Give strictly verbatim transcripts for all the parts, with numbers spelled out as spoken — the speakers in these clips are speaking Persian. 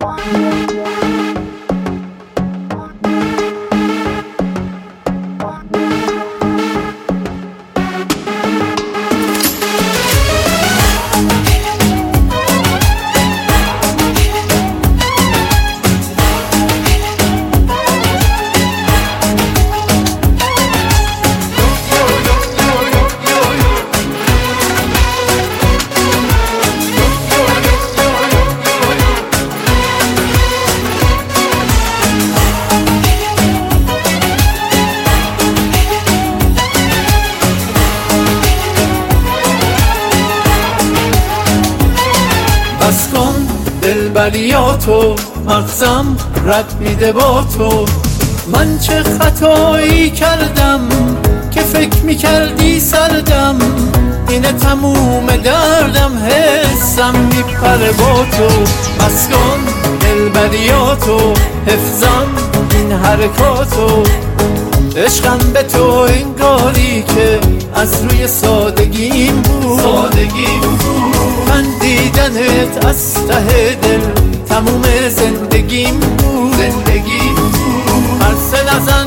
بس کن دلبریاتو، مغزم رد میده با تو. من چه خطایی کردم که فکر میکردی سردم، اینه تموم دردم، حسم میپره با تو. بس کن دلبریاتو، حفظم این حرکاتو. عشقم به تو انگاری که از روی سادگیم بود, سادگیم بود. من دیدنت از ته دل تموم زندگیم بود, زندگیم بود. هرسه نزن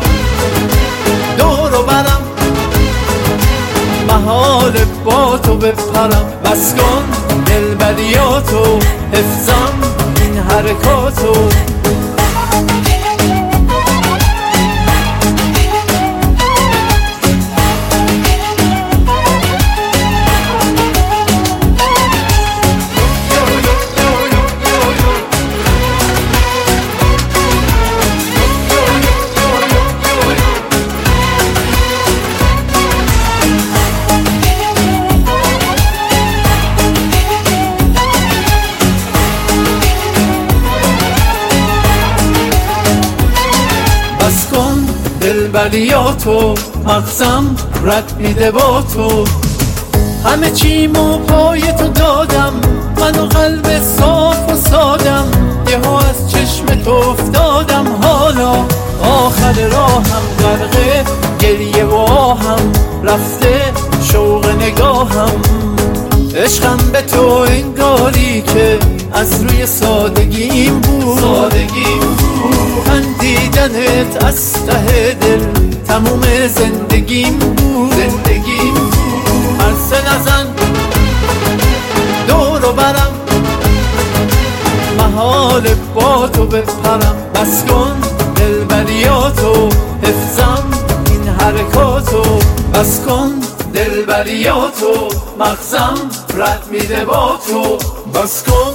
دور و برم، محال با تو بپرم. بس کن دلبریاتو، حفظم این حرکاتو. بس کن دلبریاتو، مغزم رد میده با تو. همه چیمو پای تو دادم، من و قلب صاف و سادم. یهو از چشم تو افتادم، حالا آخر راهم غرق گریه و آهم. رفته شوق نگاهم، عشقم به تو انگاری که از روی سادگیم بود, سادگیم بود. من دیدنت از ته دل تموم زندگیم بود, زندگیم بود. هرسه نزن دور و برم، محال با تو بپرم. بس کن دلبریاتو، حفظم این حرکاتو. بس کن دلبریاتو، مغزم رد میده با تو. بس کن